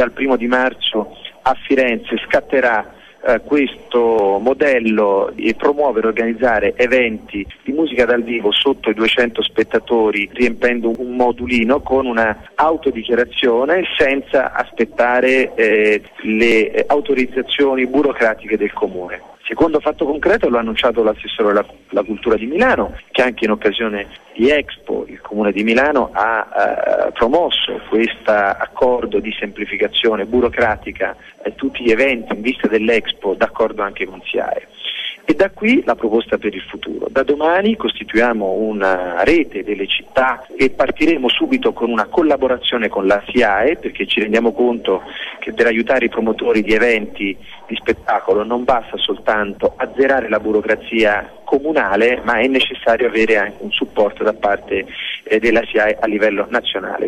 dal 1° a Firenze scatterà questo modello di promuovere e organizzare eventi di musica dal vivo sotto i 200 spettatori, riempendo un modulino con una autodichiarazione senza aspettare le autorizzazioni burocratiche del comune. Secondo fatto concreto lo ha annunciato l'assessore alla cultura di Milano, che anche in occasione di Expo il Comune di Milano ha promosso questo accordo di semplificazione burocratica tutti gli eventi in vista dell'Expo, d'accordo anche con SIAE. E da qui la proposta per il futuro. Da domani costituiamo una rete delle città e partiremo subito con una collaborazione con la SIAE, perché ci rendiamo conto che per aiutare i promotori di eventi di spettacolo non basta soltanto azzerare la burocrazia comunale, ma è necessario avere anche un supporto da parte della SIAE a livello nazionale.